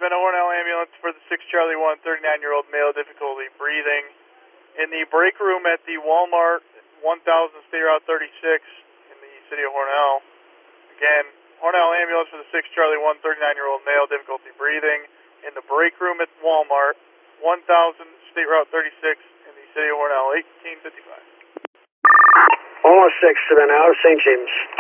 a Hornell ambulance for the 6 Charlie 1, 39-year-old male, difficulty breathing. In the break room at the Walmart 1000 State Route 36 in the city of Hornell. Again, Hornell ambulance for the 6 Charlie 1, 39-year-old male, difficulty breathing. In the break room at Walmart 1000 State Route 36 in the city of Hornell, 1855. Almost 6 to the now, St. James.